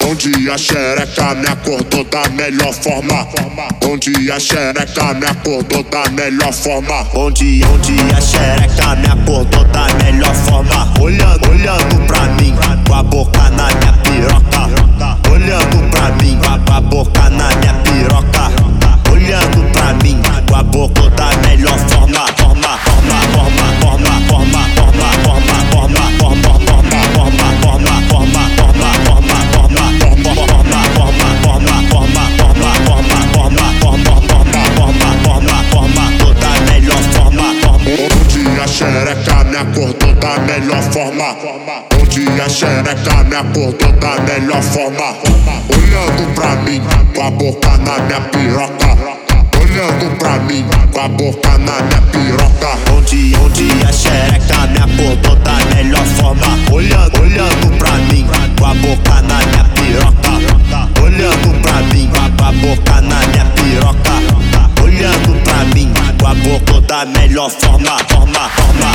Onde a xereca me acordou da melhor forma. Onde a xereca me acordou da melhor forma. Onde a xereca me acordou da melhor forma. Olhando pra mim, com a boca na minha piroca. Olhando pra mim, com a boca na minha piroca. Olhando pra mim, com a boca da melhor forma. Xereca me acordou da melhor forma. Onde a xereca me acordou da melhor forma. Olhando pra mim, com a boca na minha piroca. Olhando pra mim, com a boca na minha piroca. Onde a xereca me acordou da melhor forma. Olhando pra mim, com a boca na minha piroca. Olhando pra mim, com a boca na minha piroca. Olhando pra mim, com a boca da melhor forma.